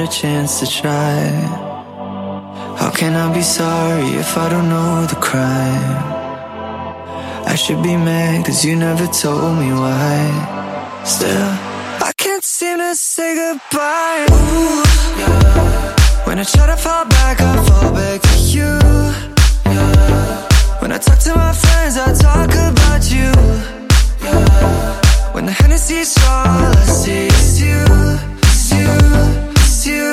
chance to try. How can I be sorry if I don't know the crime? I should be mad cause you never told me why. Still, I can't seem to say goodbye. Ooh, yeah. When I try to fall back, I fall back to you. Yeah. When I talk to my friends, I talk about you. Yeah. When the Hennessy's strong, all I see is you. It's you, it's you.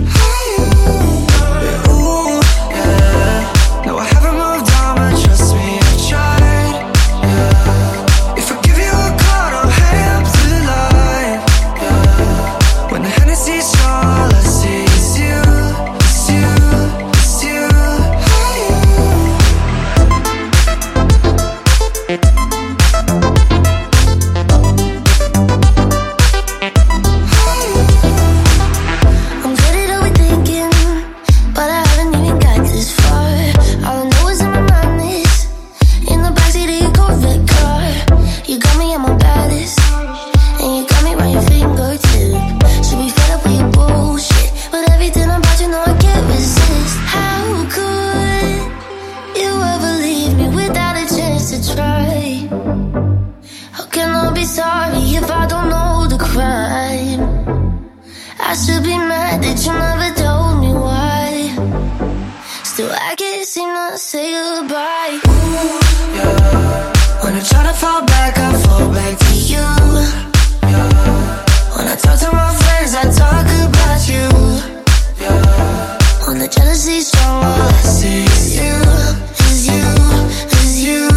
Yeah, ooh, yeah. No, I haven't moved on, but trust me, I've tried. Yeah. If I give you a call, don't hang up the line. Yeah. When the Hennessy's strong, all I see is you. It's you, it's you. I should be mad that you never told me why. Still, I can't seem to say goodbye. Ooh, yeah. When I try to fall back, I fall back to you. Yeah. When I talk to my friends, I talk about you. Yeah. When the jealousy's strong, all I see is you. Is you, is you.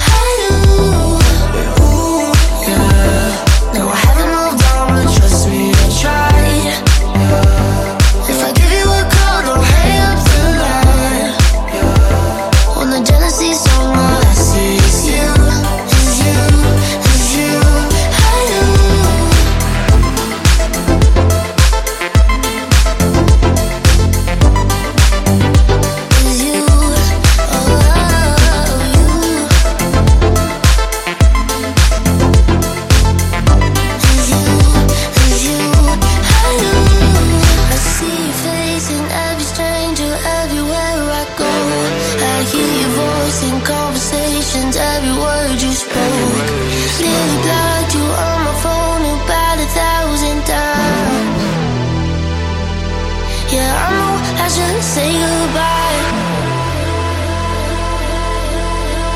Say goodbye.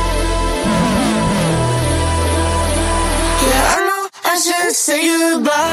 Yeah, I know I should say goodbye.